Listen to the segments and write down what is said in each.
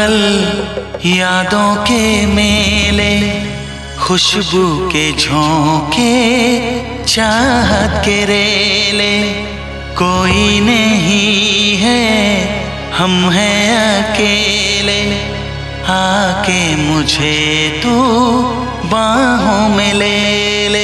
जंगल यादों के मेले, खुशबू के झोंके, चाहत के रेले। कोई नहीं है, हम हैं अकेले, आके मुझे तू बाहों में ले ले।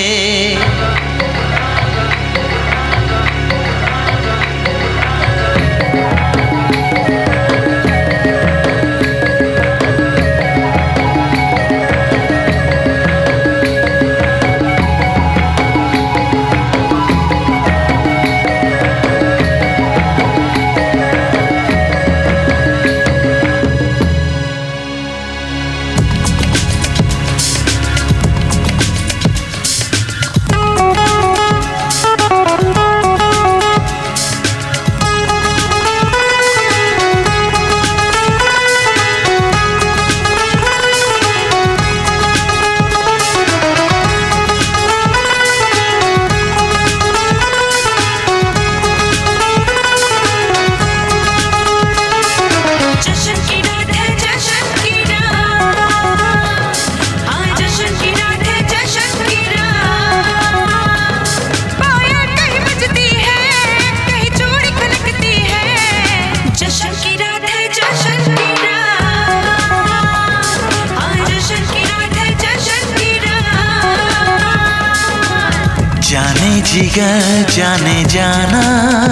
जाने जिगर जाने जाना,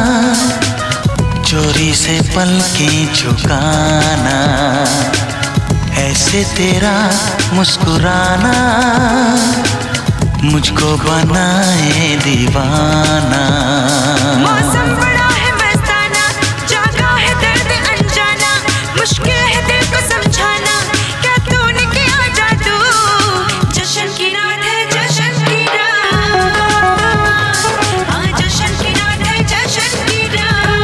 चोरी से पलकें झुकाना, ऐसे तेरा मुस्कुराना मुझको बनाए दीवाना। मौसम बड़ा है मस्ताना, जागा है दर्द अनजाना, मुश्किल है दिल को समझाना, क्या तूने किया जादू। जश्न की रात है, जश्न की रात, आज जश्न की रात है, जश्न की रात।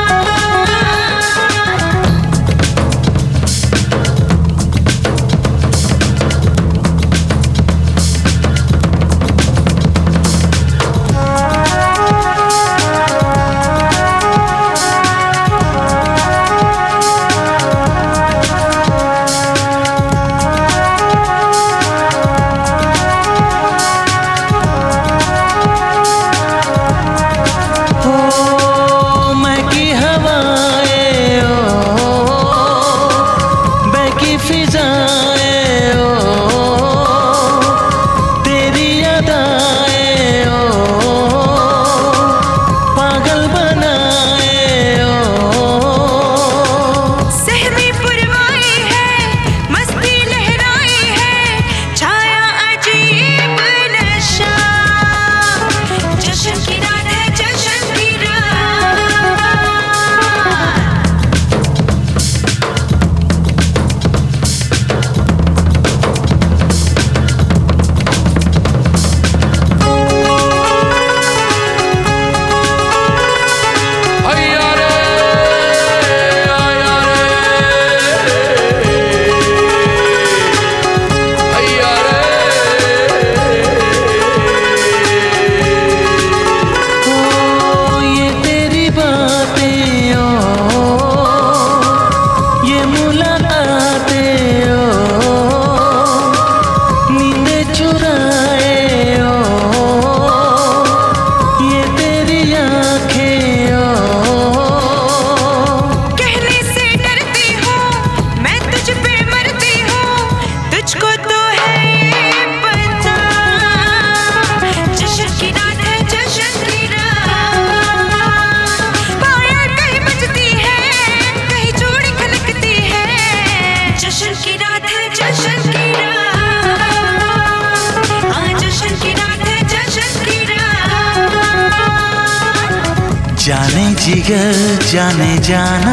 जाने जिगर जाने जाना,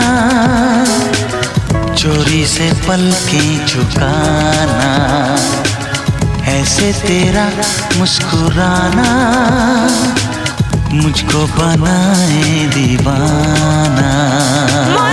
चोरी से पलकें झुकाना, ऐसे तेरा मुस्कुराना मुझको बनाए दीवाना।